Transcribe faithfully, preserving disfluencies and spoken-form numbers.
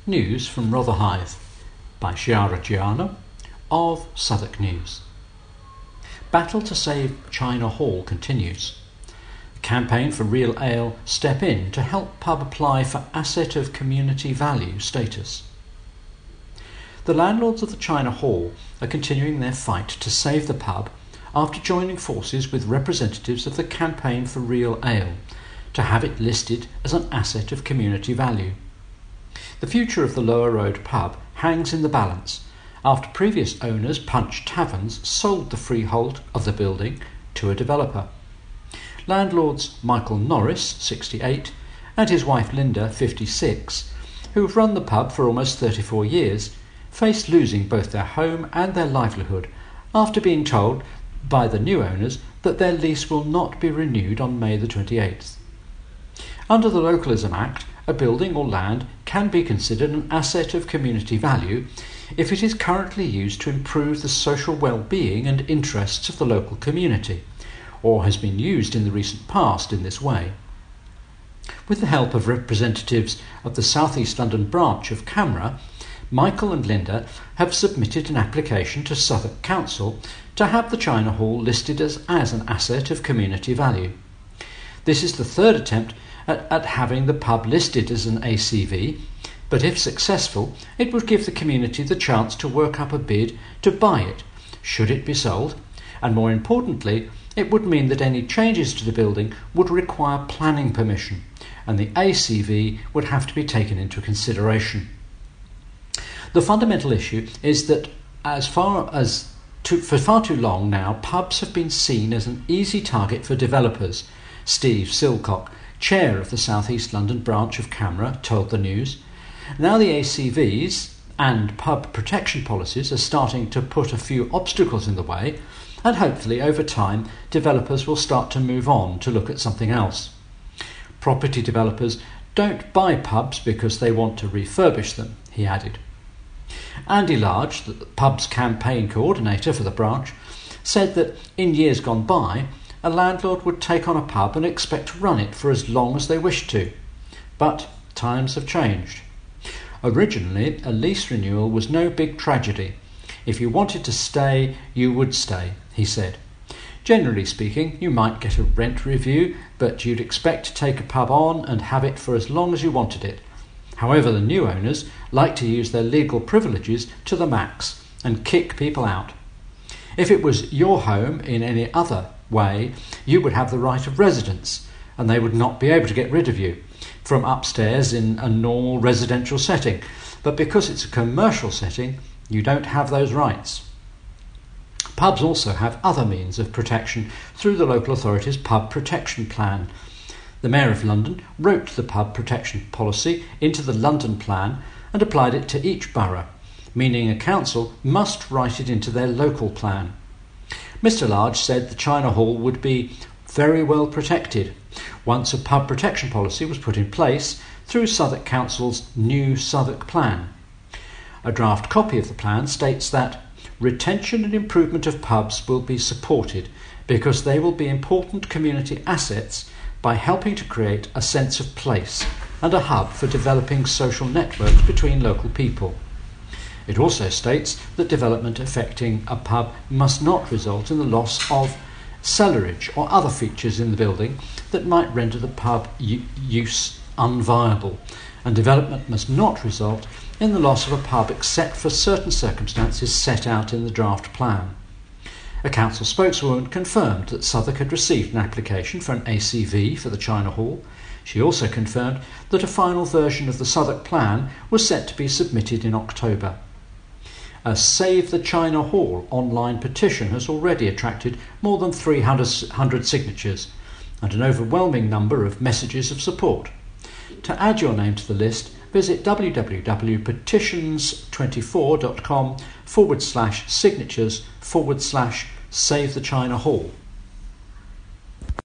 News from Rotherhithe by Chiara Giano of Southwark News. Battle to save China Hall continues. The campaign for Real Ale step in to help pub apply for Asset of Community Value status. The landlords of the China Hall are continuing their fight to save the pub after joining forces with representatives of the Campaign for Real Ale to have it listed as an asset of community value. The future of the Lower Road pub hangs in the balance after previous owners, Punch Taverns, sold the freehold of the building to a developer. Landlords Michael Norris, sixty-eight, and his wife Linda, fifty-six, who have run the pub for almost thirty-four years, face losing both their home and their livelihood after being told by the new owners that their lease will not be renewed on May the twenty-eighth. Under the Localism Act, a building or land can be considered an asset of community value if it is currently used to improve the social well-being and interests of the local community, or has been used in the recent past in this way. With the help of representatives of the South East London branch of CAMRA, Michael and Linda have submitted an application to Southwark Council to have the China Hall listed as, as an asset of community value. This is the third attempt at, at having the pub listed as an A C V, but if successful, it would give the community the chance to work up a bid to buy it, should it be sold, and more importantly, it would mean that any changes to the building would require planning permission, and the A C V would have to be taken into consideration. The fundamental issue is that as far as to, for far too long now, pubs have been seen as an easy target for developers. Steve Silcock, chair of the South East London branch of CAMRA, told the News. Now the A C Vs and pub protection policies are starting to put a few obstacles in the way, and hopefully over time developers will start to move on to look at something else. Property developers don't buy pubs because they want to refurbish them, he added. Andy Large, the pub's campaign coordinator for the branch, said that in years gone by, a landlord would take on a pub and expect to run it for as long as they wished to. But times have changed. Originally, a lease renewal was no big tragedy. If you wanted to stay, you would stay, he said. Generally speaking, you might get a rent review, but you'd expect to take a pub on and have it for as long as you wanted it. However, the new owners like to use their legal privileges to the max and kick people out. If it was your home in any other way, you would have the right of residence, and they would not be able to get rid of you from upstairs in a normal residential setting. But because it's a commercial setting, you don't have those rights. Pubs also have other means of protection through the local authority's Pub Protection Plan. The Mayor of London wrote the pub protection policy into the London Plan and applied it to each borough, meaning a council must write it into their local plan. Mister Large said the China Hall would be very well protected once a pub protection policy was put in place through Southwark Council's new Southwark Plan. A draft copy of the plan states that retention and improvement of pubs will be supported because they will be important community assets by helping to create a sense of place and a hub for developing social networks between local people. It also states that development affecting a pub must not result in the loss of cellarage or other features in the building that might render the pub u- use unviable, and development must not result in the loss of a pub except for certain circumstances set out in the draft plan. A council spokeswoman confirmed that Southwark had received an application for an A C V for the China Hall. She also confirmed that a final version of the Southwark Plan was set to be submitted in October. A Save the China Hall online petition has already attracted more than three hundred signatures and an overwhelming number of messages of support. To add your name to the list, visit www.petitions24.com forward slash signatures forward slash Save the China Hall.